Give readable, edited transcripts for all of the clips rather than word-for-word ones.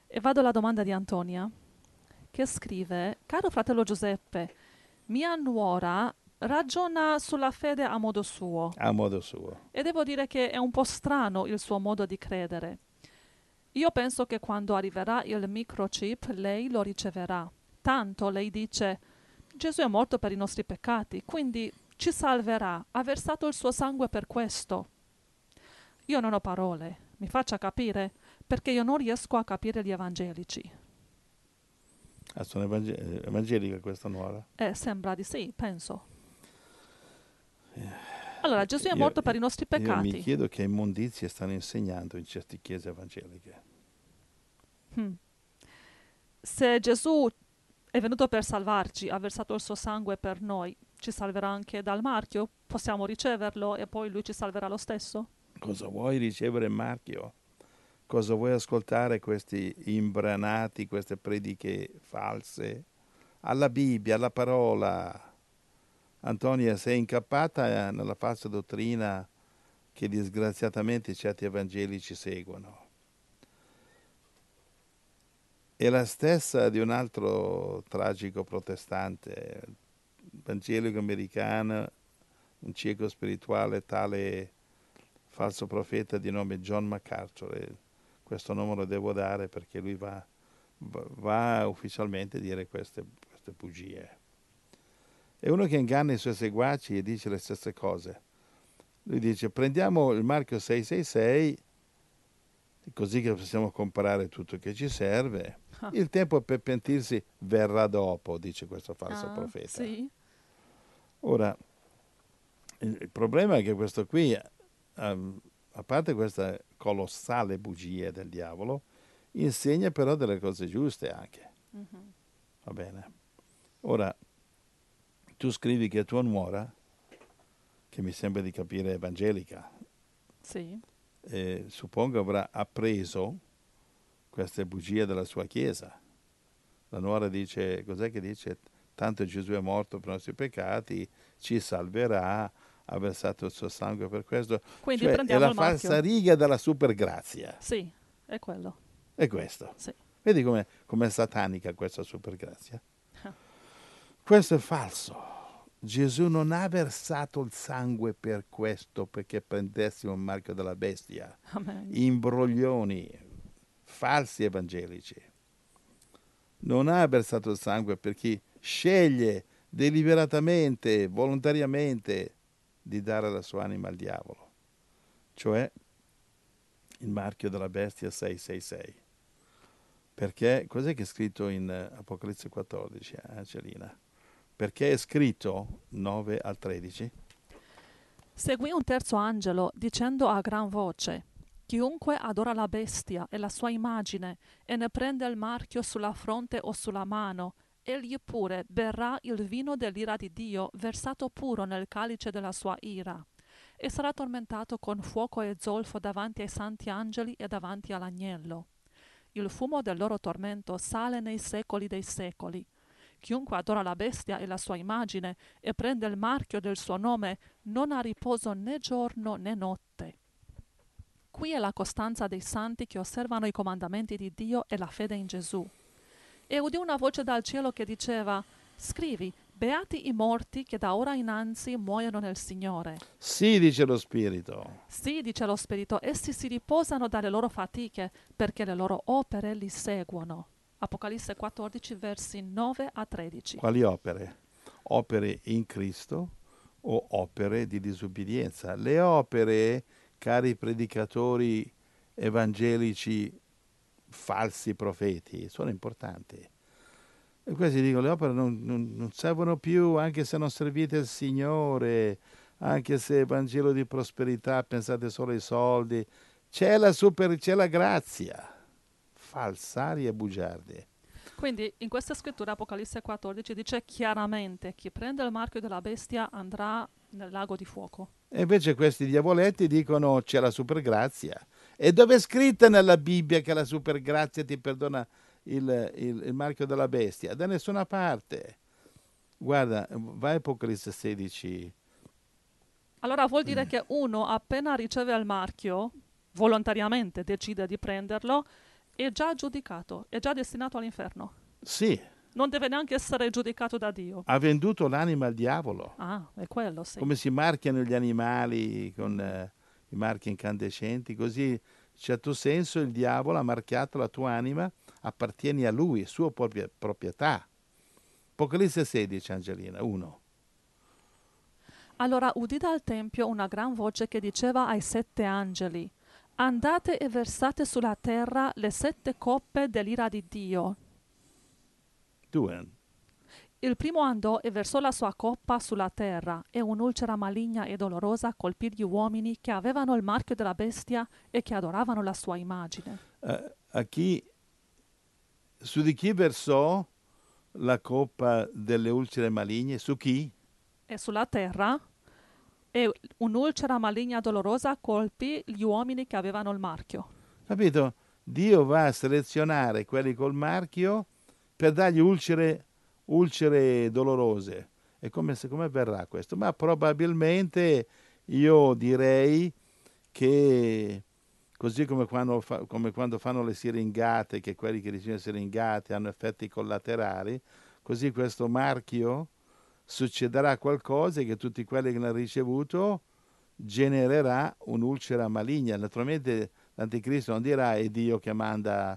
E vado alla domanda di Antonia, che scrive: Caro fratello Giuseppe, mia nuora ragiona sulla fede a modo suo A modo suo. e devo dire che è un po' strano il suo modo di credere. Io penso che quando arriverà il microchip lei lo riceverà. Tanto lei dice: Gesù è morto per i nostri peccati, quindi ci salverà, ha versato il suo sangue per questo. Io non ho parole, mi faccia capire, perché io non riesco a capire gli evangelici. Sono evangelica questa nuora. Sembra di sì, penso. Allora, Gesù è Io, morto per i nostri io mi peccati. chiedo che immondizie stanno insegnando in certe chiese evangeliche. Hmm. Se Gesù è venuto per salvarci, ha versato il suo sangue per noi, ci salverà anche dal marchio? Possiamo riceverlo e poi lui ci salverà lo stesso? Cosa vuoi ricevere il marchio? Cosa vuoi ascoltare questi imbranati, queste prediche false? Alla Bibbia, alla parola. Antonia, sei incappata nella falsa dottrina che disgraziatamente certi evangelici seguono. È la stessa di un altro tragico protestante, evangelico americano, un cieco spirituale, tale falso profeta di nome John MacArthur. E questo nome lo devo dare perché lui va ufficialmente a dire queste bugie. È uno che inganna i suoi seguaci e dice le stesse cose. Lui dice: prendiamo il marchio 666, così che possiamo comprare tutto che ci serve. Ah, Il tempo per pentirsi verrà dopo, dice questo falso ah, profeta. sì. Ora, il problema è che questo qui, a parte questa colossale bugia del diavolo, insegna però delle cose giuste anche. Mhm. Va bene. Ora, tu scrivi che tua nuora, che mi sembra di capire evangelica, Sì. suppongo avrà appreso queste bugie della sua chiesa. La nuora dice, cos'è che dice? Tanto Gesù è morto per i nostri peccati, ci salverà, ha versato il suo sangue per questo. Quindi Cioè è prendiamo la il marchio. falsariga della supergrazia. Sì, è quello. È questo. Sì. Vedi com'è satanica questa supergrazia? Questo è falso. Gesù non ha versato il sangue per questo, perché prendessimo il marchio della bestia. Amen. Imbroglioni, falsi evangelici. Non ha versato il sangue per chi sceglie deliberatamente, volontariamente di dare la sua anima al diavolo, cioè il marchio della bestia 666. Perché, cos'è che è scritto in Apocalisse 14, Angelina? Perché è scritto 9 al 13? Seguì un terzo angelo dicendo a gran voce: Chiunque adora la bestia e la sua immagine e ne prende il marchio sulla fronte o sulla mano, egli pure berrà il vino dell'ira di Dio versato puro nel calice della sua ira, e sarà tormentato con fuoco e zolfo davanti ai santi angeli e davanti all'agnello. Il fumo del loro tormento sale nei secoli dei secoli. Chiunque adora la bestia e la sua immagine e prende il marchio del suo nome non ha riposo né giorno né notte. Qui è la costanza dei santi che osservano i comandamenti di Dio e la fede in Gesù. E udì una voce dal cielo che diceva: Scrivi, beati i morti che da ora innanzi muoiono nel Signore. Sì, dice lo Spirito. Sì, dice lo Spirito, essi si riposano dalle loro fatiche, perché le loro opere li seguono. Apocalisse 14, versi 9 a 13. Quali opere? Opere in Cristo o opere di disubbidienza? Le opere, cari predicatori evangelici falsi profeti, sono importanti. E questi dicono, le opere non servono più anche se non servite il Signore, anche se Vangelo di prosperità, pensate solo ai soldi. C'è la grazia. Falsari e bugiardi. Quindi in questa scrittura Apocalisse 14 dice chiaramente: chi prende il marchio della bestia andrà nel lago di fuoco. E invece questi diavoletti dicono c'è la supergrazia. E dove è scritta nella Bibbia che la supergrazia ti perdona il marchio della bestia? Da nessuna parte. Guarda, vai a Apocalisse 16. Allora vuol dire che uno appena riceve il marchio, volontariamente decide di prenderlo È già giudicato, è già destinato all'inferno. Sì, Non deve neanche essere giudicato da Dio. ha venduto l'anima al diavolo. Ah, è quello, sì. Come si marchiano gli animali con i marchi incandescenti, così in certo senso il diavolo ha marchiato la tua anima, appartieni a lui, sua proprietà. Apocalisse 16, Angelina, 1. Allora udì dal tempio una gran voce che diceva ai 7 angeli: andate e versate sulla terra le 7 coppe dell'ira di Dio. 2. Il primo andò e versò la sua coppa sulla terra, e un'ulcera maligna e dolorosa colpì gli uomini che avevano il marchio della bestia e che adoravano la sua immagine. Su di chi versò la coppa delle ulcere maligne? Su chi? E sulla terra, e un'ulcera maligna e dolorosa colpì gli uomini che avevano il marchio. Capito? Dio va a selezionare quelli col marchio per dargli ulcere dolorose. E come avverrà questo? Ma probabilmente io direi che così come quando fanno le siringate, che quelli che ricevono le siringate hanno effetti collaterali, così questo marchio succederà qualcosa che tutti quelli che l'hanno ricevuto genererà un'ulcera maligna. Naturalmente l'anticristo non dirà è Dio che manda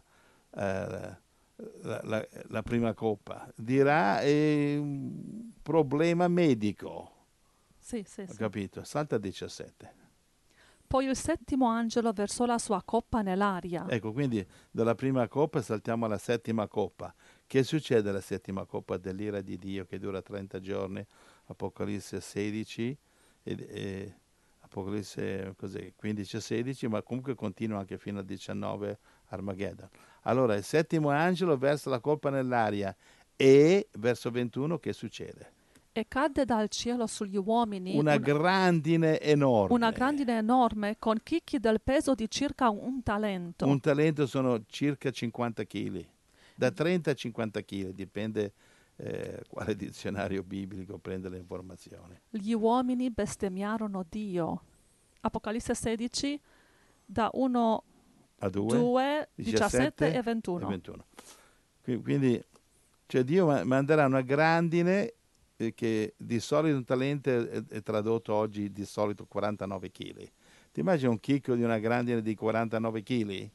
la prima coppa, dirà è un problema medico. Sì. Ho capito? Salta 17. Poi il settimo angelo versò la sua coppa nell'aria. Ecco, quindi dalla prima coppa saltiamo alla settima coppa. Che succede alla settima coppa dell'ira di Dio che dura 30 giorni? Apocalisse 16 e Apocalisse 15 e 16, ma comunque continua anche fino al 19 Armageddon. Allora, il settimo angelo versa la coppa nell'aria e, verso 21, che succede? E cadde dal cielo sugli uomini Una grandine enorme. una grandine enorme con chicchi del peso di circa un talento. Un talento sono circa 50 kg, da 30 a 50 kg, dipende quale dizionario biblico prende le informazioni. Gli uomini bestemmiarono Dio. Apocalisse 16, da 1 A 2, 17 e 21. Quindi cioè Dio manderà una grandine che di solito un talento è tradotto oggi di solito 49 kg. Ti immagini un chicco di una grandine di 49 kg?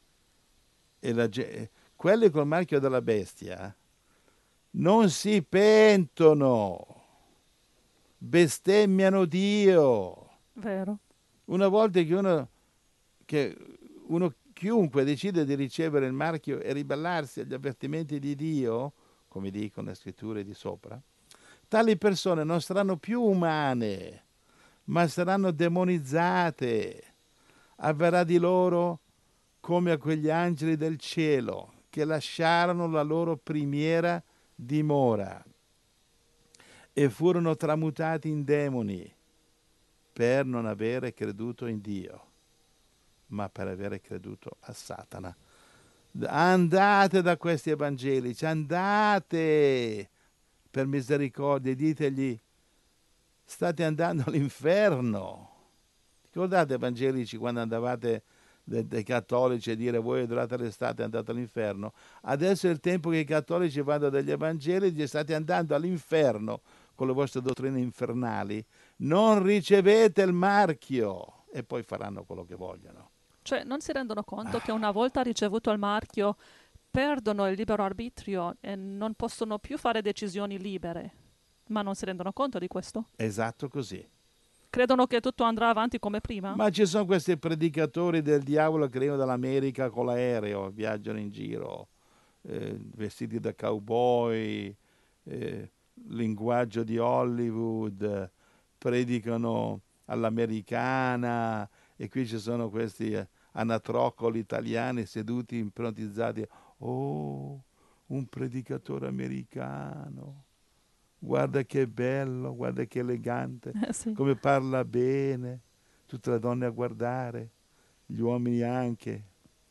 Quelli col marchio della bestia non si pentono, bestemmiano Dio. Vero. Una volta che chiunque decide di ricevere il marchio e ribellarsi agli avvertimenti di Dio, come dicono le scritture di sopra, tali persone non saranno più umane, ma saranno demonizzate. Avverrà di loro come a quegli angeli del cielo che lasciarono la loro primiera dimora e furono tramutati in demoni per non avere creduto in Dio, ma per avere creduto a Satana. Andate da questi evangelici, andate per misericordia, ditegli state andando all'inferno. Ricordate evangelici quando andavate dei cattolici a dire voi durante l'estate andate all'inferno? Adesso è il tempo che i cattolici vanno dagli evangelici e state andando all'inferno con le vostre dottrine infernali. Non ricevete il marchio e poi faranno quello che vogliono. Cioè non si rendono conto che una volta ricevuto il marchio perdono il libero arbitrio e non possono più fare decisioni libere. Ma non si rendono conto di questo? Esatto così. Credono che tutto andrà avanti come prima? Ma ci sono questi predicatori del diavolo che arrivano dall'America con l'aereo, viaggiano in giro, vestiti da cowboy, linguaggio di Hollywood, predicano all'americana e qui ci sono questi anatroccoli italiani seduti ipnotizzati. Oh, un predicatore americano. Guarda che bello, guarda che elegante, Sì. come parla bene, tutte le donne a guardare, gli uomini anche.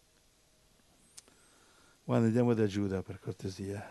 Guarda, andiamo da Giuda per cortesia.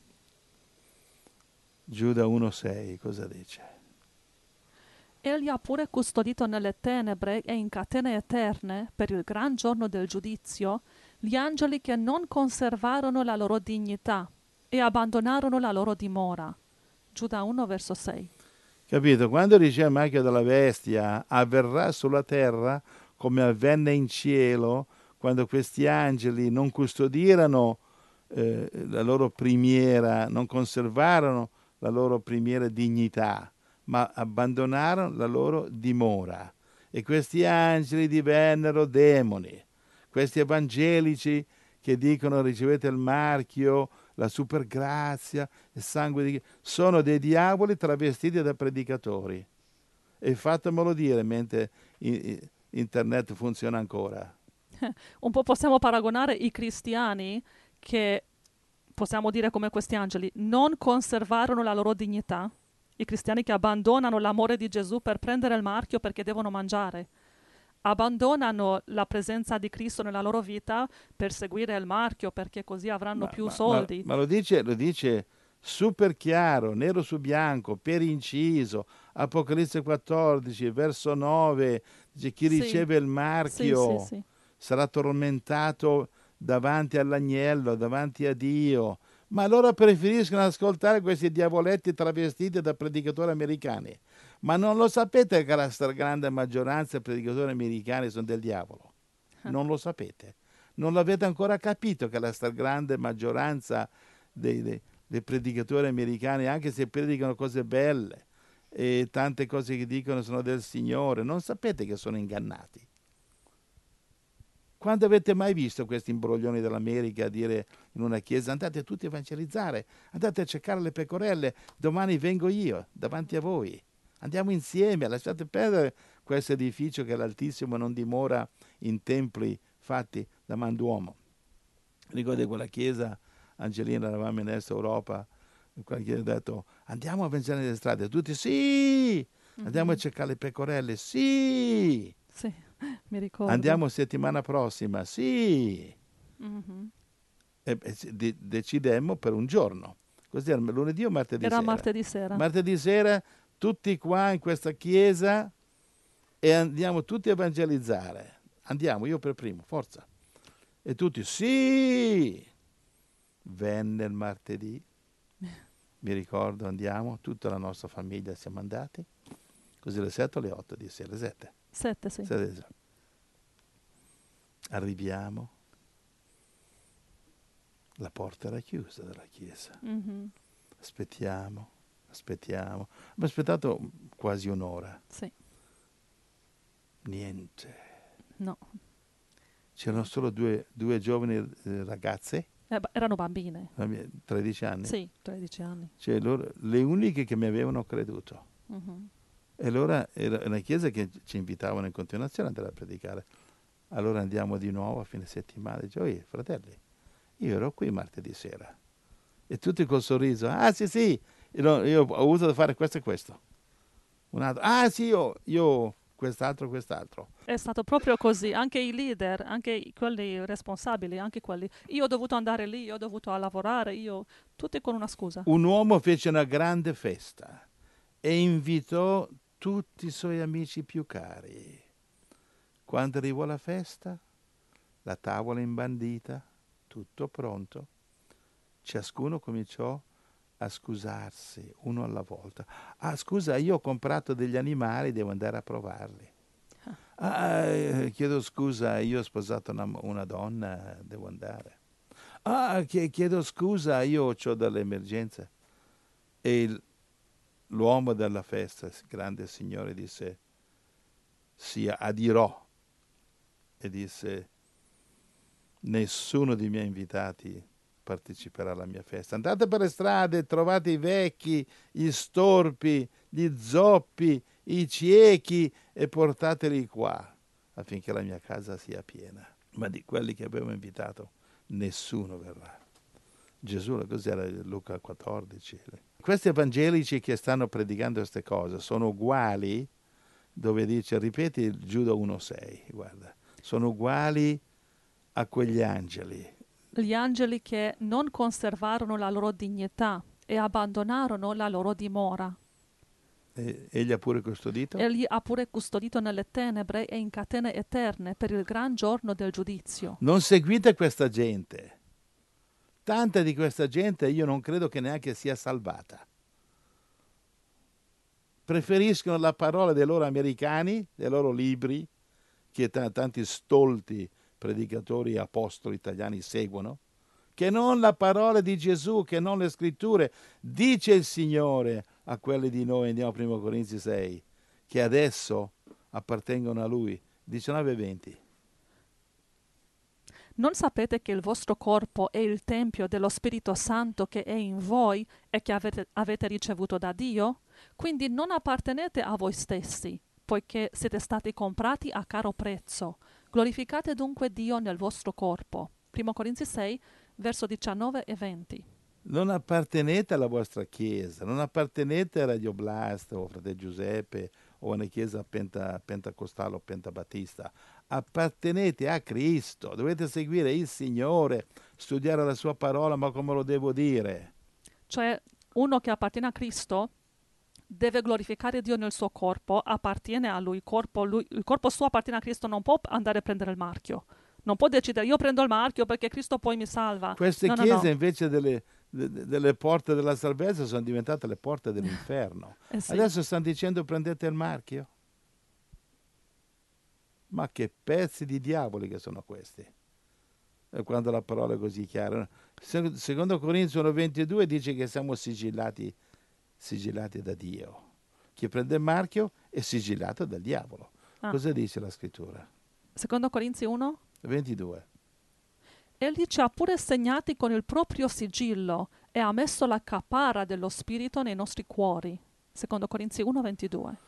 Giuda 1,6, cosa dice? Egli ha pure custodito nelle tenebre e in catene eterne per il gran giorno del giudizio, Gli angeli che non conservarono la loro dignità e abbandonarono la loro dimora. Giuda 1, verso 6. Capito? Quando dice il marchio della bestia, avverrà sulla terra come avvenne in cielo, quando questi angeli non custodirono la loro primiera, non conservarono la loro primiera dignità, ma abbandonarono la loro dimora. E questi angeli divennero demoni. Questi evangelici che dicono ricevete il marchio, la supergrazia, il sangue di... sono dei diavoli travestiti da predicatori. E fatemelo dire mentre internet funziona ancora. Un po' possiamo paragonare i cristiani che, possiamo dire come questi angeli, non conservarono la loro dignità. I cristiani che abbandonano l'amore di Gesù per prendere il marchio perché devono mangiare. Abbandonano la presenza di Cristo nella loro vita per seguire il marchio perché così avranno più soldi. Ma lo dice super chiaro, nero su bianco, per inciso, Apocalisse 14, verso 9, dice chi Sì, riceve il sì, marchio sì. sarà tormentato davanti all'agnello, davanti a Dio. Ma allora preferiscono ascoltare questi diavoletti travestiti da predicatori americani. Ma non lo sapete che la stragrande maggioranza dei predicatori americani sono del diavolo? Non lo sapete? Non l'avete ancora capito che la stragrande maggioranza dei predicatori americani, anche se predicano cose belle e tante cose che dicono sono del Signore, non sapete che sono ingannati? Quando avete mai visto questi imbroglioni dell'America a dire in una chiesa andate tutti a evangelizzare, andate a cercare le pecorelle, domani vengo io davanti a voi, andiamo insieme, lasciate perdere questo edificio che l'Altissimo non dimora in templi fatti da man d'uomo. Ricordi quella chiesa, Angelina, eravamo in Est Europa, qualche ha detto andiamo a evangelizzare nelle strade, tutti sì, andiamo a cercare le pecorelle, sì. Sì, mi ricordo. Andiamo settimana prossima, sì. E decidemmo per un giorno. Così era lunedì o martedì Era sera? martedì sera. Martedì sera tutti qua in questa chiesa e andiamo tutti a evangelizzare. Andiamo, io per primo, forza. E tutti, sì. Venne il martedì, mi ricordo, andiamo, tutta la nostra famiglia siamo andati. Così alle 7 o alle 8 di sera? 7. 7, sì. 7. Arriviamo, la porta era chiusa della chiesa. Aspettiamo. Abbiamo aspettato quasi un'ora. Sì. Niente. No. C'erano solo due giovani ragazze, Erano bambine. 13 anni. Sì, 13 anni. Cioè loro, le uniche che mi avevano creduto. E allora era una chiesa che ci invitavano in continuazione ad andare a predicare. Allora andiamo di nuovo a fine settimana. Dice, fratelli, io ero qui martedì sera. E tutti col sorriso. Ah sì, io ho avuto da fare questo e questo. Un altro. Ah sì, io quest'altro. È stato proprio così. Anche i leader, anche quelli responsabili, anche quelli. Io ho dovuto andare lì, io ho dovuto lavorare, tutti con una scusa. Un uomo fece una grande festa e invitò tutti i suoi amici più cari. Quando arrivò la festa, la tavola imbandita, tutto pronto, ciascuno cominciò a scusarsi uno alla volta. Ah, scusa, io ho comprato degli animali, devo andare a provarli. Chiedo scusa, io ho sposato una donna, devo andare. Chiedo scusa, io ho delle emergenze. E l'uomo della festa, grande signore, disse, sì, adirò. E disse, nessuno dei miei invitati parteciperà alla mia festa. Andate per le strade, trovate i vecchi, gli storpi, gli zoppi, i ciechi e portateli qua affinché la mia casa sia piena. Ma di quelli che abbiamo invitato nessuno verrà. Gesù, cos'era Luca 14? Questi evangelici che stanno predicando queste cose sono uguali, dove dice, ripeti il Giuda 1,6, guarda, sono uguali a quegli angeli. Gli angeli che non conservarono la loro dignità e abbandonarono la loro dimora. Egli ha pure custodito? Egli ha pure custodito nelle tenebre e in catene eterne per il gran giorno del giudizio. Non seguite questa gente. Tanta di questa gente io non credo che neanche sia salvata. Preferiscono la parola dei loro americani, dei loro libri, che tanti stolti predicatori e apostoli italiani seguono, che non la parola di Gesù, che non le scritture. Dice il Signore a quelli di noi, andiamo a 1 Corinzi 6, che adesso appartengono a Lui, 19 e 20. Non sapete che il vostro corpo è il tempio dello Spirito Santo che è in voi e che avete ricevuto da Dio? Quindi non appartenete a voi stessi, poiché siete stati comprati a caro prezzo. Glorificate dunque Dio nel vostro corpo. 1 Corinzi 6, verso 19 e 20. Non appartenete alla vostra chiesa, non appartenete a Radio Blast o Fratello Giuseppe o a una chiesa pentecostale o pentabattista. Appartenete a Cristo, dovete seguire il Signore, studiare la sua parola, ma come lo devo dire? Cioè, uno che appartiene a Cristo deve glorificare Dio nel suo corpo, appartiene a Lui, il corpo suo appartiene a Cristo, non può andare a prendere il marchio. Non può decidere, io prendo il marchio perché Cristo poi mi salva. Queste No, no, chiese no. invece delle porte della salvezza sono diventate le porte dell'inferno. Sì. Adesso stanno dicendo prendete il marchio. Ma che pezzi di diavoli che sono questi? Quando la parola è così chiara. Secondo Corinzi 1,22 dice che siamo sigillati da Dio. Chi prende il marchio è sigillato dal diavolo. Cosa dice la scrittura? Secondo Corinzi 1? 22. Egli ci ha pure segnati con il proprio sigillo e ha messo la caparra dello Spirito nei nostri cuori. Secondo Corinzi 1, 22.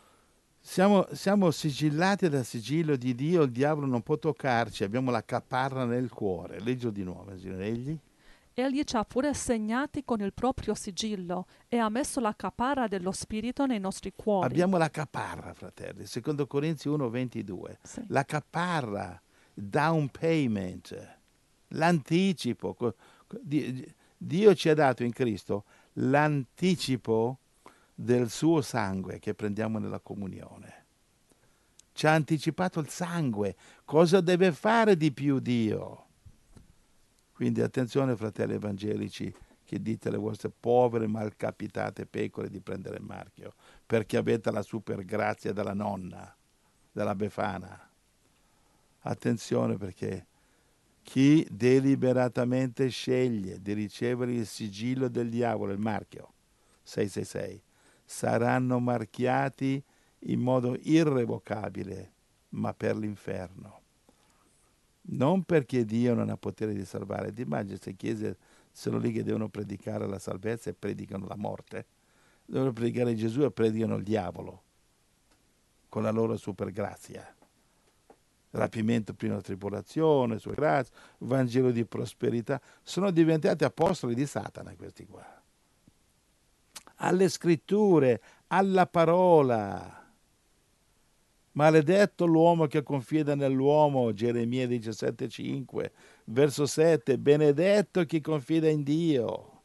Siamo sigillati dal sigillo di Dio, il diavolo non può toccarci, abbiamo la caparra nel cuore. Leggilo di nuovo, egli. Egli ci ha pure segnati con il proprio sigillo e ha messo la caparra dello Spirito nei nostri cuori. Abbiamo la caparra, fratelli, secondo Corinzi 1, 22. Sì. La caparra, down payment, l'anticipo. Dio ci ha dato in Cristo l'anticipo del suo sangue che prendiamo nella comunione. Ci ha anticipato il sangue. Cosa deve fare di più Dio? Quindi attenzione, fratelli evangelici, che dite alle vostre povere malcapitate pecore di prendere il marchio, perché avete la super grazia della nonna, della Befana. Attenzione, perché chi deliberatamente sceglie di ricevere il sigillo del diavolo, il marchio 666, saranno marchiati in modo irrevocabile, ma per l'inferno. Non perché Dio non ha potere di salvare. Ti immagini queste chiese sono lì che devono predicare la salvezza e predicano la morte? Devono predicare Gesù e predicano il diavolo con la loro super grazia. Rapimento prima della tribolazione, sua grazia, Vangelo di prosperità. Sono diventati apostoli di Satana questi qua. Alle scritture, alla parola. Maledetto l'uomo che confida nell'uomo, Geremia 17,5, verso 7, benedetto chi confida in Dio.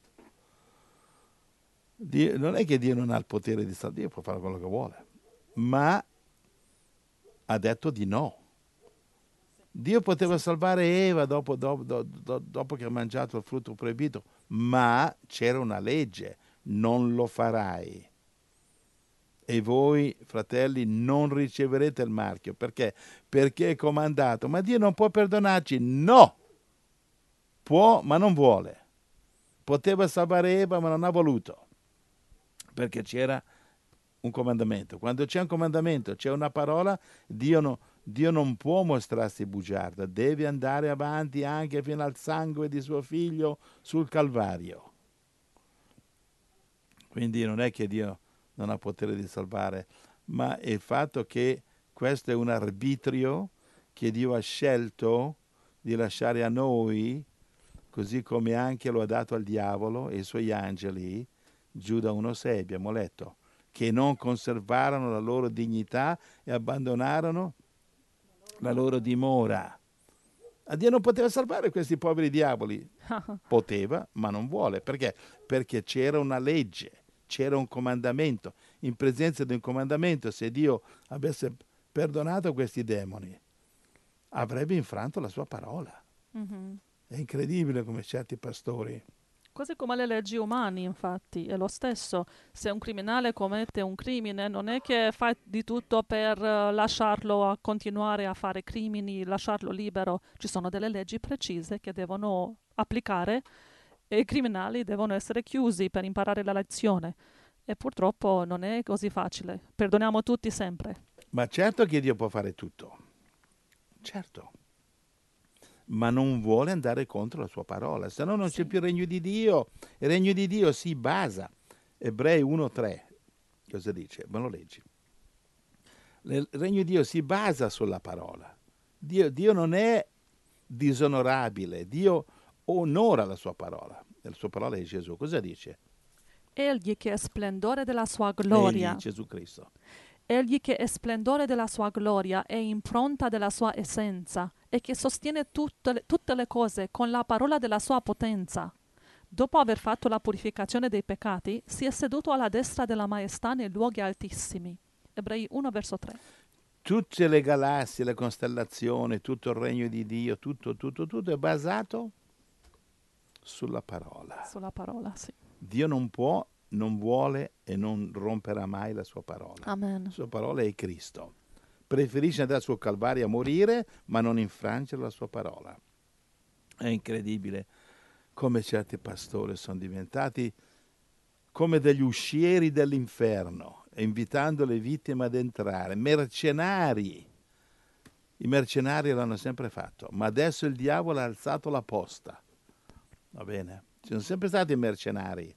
Non è che Dio non ha il potere di salvare, Dio può fare quello che vuole, ma ha detto di no. Dio poteva salvare Eva dopo che ha mangiato il frutto proibito, ma c'era una legge, non lo farai. E voi, fratelli, non riceverete il marchio. Perché? Perché è comandato. Ma Dio non può perdonarci? No! Può, ma non vuole. Poteva salvare Eva, ma non ha voluto. Perché c'era un comandamento. Quando c'è un comandamento, c'è una parola, Dio non può mostrarsi bugiardo. Deve andare avanti anche fino al sangue di suo figlio sul Calvario. Quindi non è che Dio non ha potere di salvare, ma è il fatto che questo è un arbitrio che Dio ha scelto di lasciare a noi, così come anche lo ha dato al diavolo e ai suoi angeli, Giuda 1,6 abbiamo letto, che non conservarono la loro dignità e abbandonarono la loro dimora. A Dio non poteva salvare questi poveri diavoli. Poteva, ma non vuole. Perché? Perché c'era una legge. c'era un comandamento. In presenza di un comandamento, se Dio avesse perdonato questi demoni, avrebbe infranto la sua parola. È incredibile come certi pastori. Così come le leggi umane, infatti, è lo stesso. Se un criminale commette un crimine, non è che fai di tutto per lasciarlo a continuare a fare crimini, lasciarlo libero. Ci sono delle leggi precise che devono applicare e i criminali devono essere chiusi per imparare la lezione. E purtroppo non è così facile. Perdoniamo tutti sempre. Ma certo che Dio può fare tutto. Certo. Ma non vuole andare contro la sua parola, se no non c'è più il regno di Dio. Il regno di Dio si basa. Ebrei 1:3, cosa dice? Me lo leggi. Il regno di Dio si basa sulla parola. Dio non è disonorabile, Dio onora la sua parola. La sua parola è Gesù. Cosa dice? Egli che è splendore della sua gloria. Egli, Gesù Cristo. Egli che è splendore della sua gloria e impronta della sua essenza e che sostiene tutte le cose con la parola della sua potenza. Dopo aver fatto la purificazione dei peccati, si è seduto alla destra della maestà nei luoghi altissimi. Ebrei 1, verso 3. Tutte le galassie, le costellazioni, tutto il regno di Dio, tutto è basato sulla parola. Sulla parola, sì. Dio non può, non vuole e non romperà mai la sua parola. Amen. La sua parola è Cristo. Preferisce andare sul Calvario a morire, ma non infrangere la sua parola. È incredibile come certi pastori sono diventati come degli uscieri dell'inferno, invitando le vittime ad entrare, mercenari. I mercenari l'hanno sempre fatto, ma adesso il diavolo ha alzato la posta. Va bene? Ci sono sempre stati mercenari,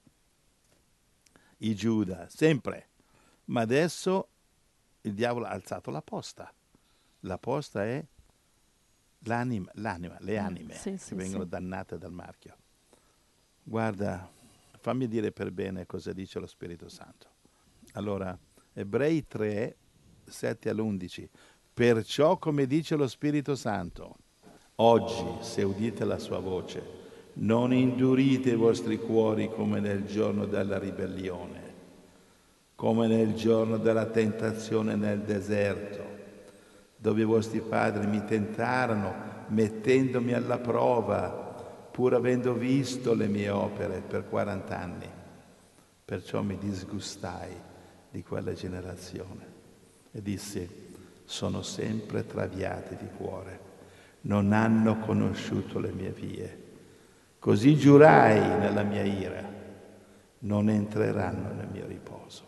i Giuda, sempre. Ma adesso il diavolo ha alzato la posta. La posta è l'anima, le anime che vengono dannate dal marchio. Guarda, fammi dire per bene cosa dice lo Spirito Santo. Allora, Ebrei 3, 7 all'11. Perciò, come dice lo Spirito Santo, oggi, se udite la sua voce, non indurite i vostri cuori come nel giorno della ribellione, come nel giorno della tentazione nel deserto, dove i vostri padri mi tentarono, mettendomi alla prova, pur avendo visto le mie opere per 40 anni. Perciò mi disgustai di quella generazione e dissi, sono sempre traviati di cuore, non hanno conosciuto le mie vie. Così giurai nella mia ira, non entreranno nel mio riposo.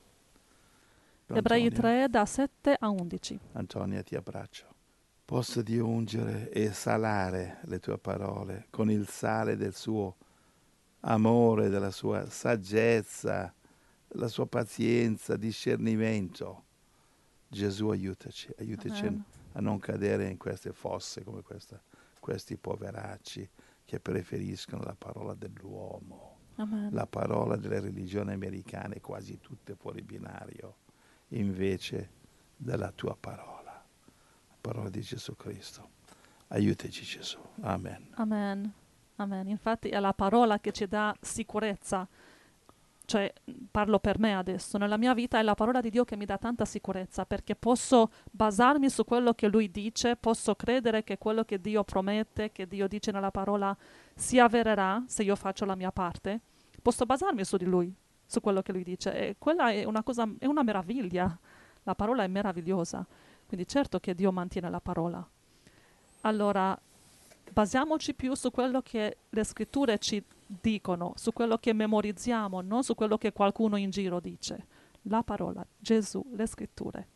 Ebrei 3, da 7 a 11. Antonia, ti abbraccio. Possa Dio ungere e salare le tue parole con il sale del suo amore, della sua saggezza, della sua pazienza, discernimento. Gesù, aiutaci Amen. a non cadere in queste fosse come questi poveracci che preferiscono la parola dell'uomo, Amen. la parola delle religioni americane, quasi tutte fuori binario, invece della tua parola, la parola di Gesù Cristo. Aiutaci Gesù. Amen. Amen. Amen. Infatti è la parola che ci dà sicurezza. Cioè, parlo per me adesso, nella mia vita è la parola di Dio che mi dà tanta sicurezza, perché posso basarmi su quello che Lui dice, posso credere che quello che Dio promette, che Dio dice nella parola, si avvererà se io faccio la mia parte. Posso basarmi su di Lui, su quello che Lui dice, e quella è una cosa, è una meraviglia. La parola è meravigliosa, quindi certo che Dio mantiene la parola. Allora, basiamoci più su quello che le scritture ci dicono, su quello che memorizziamo, non su quello che qualcuno in giro dice. La parola, Gesù, le scritture.